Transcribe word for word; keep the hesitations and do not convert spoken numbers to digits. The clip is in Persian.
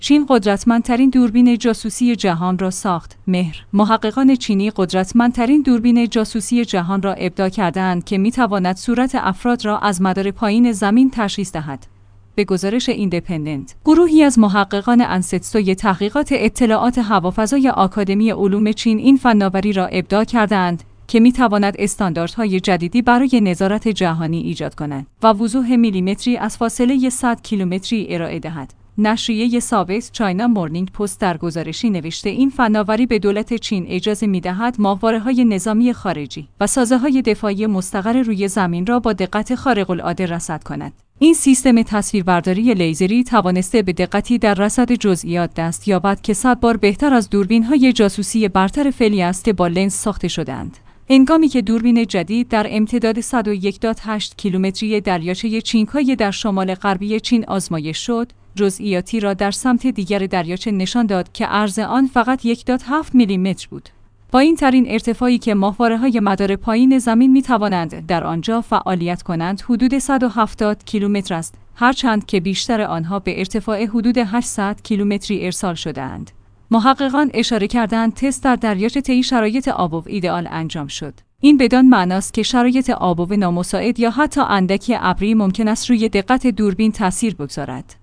چین قدرتمندترین دوربین جاسوسی جهان را ساخت. مهر محققان چینی قدرتمندترین دوربین جاسوسی جهان را ابداع کردند که می‌تواند صورت افراد را از مدار پایین زمین تشخیص دهد. به گزارش ایندیپندنت، گروهی از محققان انستوی تحقیقات اطلاعات هوافضای آکادمی علوم چین این فناوری را ابداع کردند که می‌تواند استانداردهای جدیدی برای نظارت جهانی ایجاد کند و وضوح میلیمتری از فاصله صد کیلومتری ارائه دهد. نشریه ثابت چاینا مورنینگ پست در گزارشی نوشته این فناوری به دولت چین اجازه می‌دهد ماهواره‌های نظامی خارجی و سازه‌های دفاعی مستقر روی زمین را با دقت خارق‌العاده رصد کند. این سیستم تصویربرداری لیزری توانسته به دقتی در رصد جزئیات دست یابد که صد بار بهتر از دوربین‌های جاسوسی برتر فعلی است با لنز ساخته شده‌اند. هنگامی که دوربین جدید در امتداد صد و یک ممیز هشت کیلومتری دریاچه چینگ‌های در شمال غربی چین آزمایش شد، جزئیاتی را در سمت دیگر دریاچه نشان داد که عرض آن فقط یک ممیز هفت میلیمتر بود. با این ترین ارتفاعی که ماهواره‌های مدار پایین زمین می‌توانند در آنجا فعالیت کنند حدود صد و هفتاد کیلومتر است، هرچند که بیشتر آنها به ارتفاع حدود هشتصد کیلومتری ارسال شده‌اند. محققان اشاره کردند تست در دریاچه طی شرایط آب و ایدئال انجام شد. این بدان معناست که شرایط آب و نامساعد یا حتی اندکی ابری ممکن است روی دقت دوربین تاثیر بگذارد.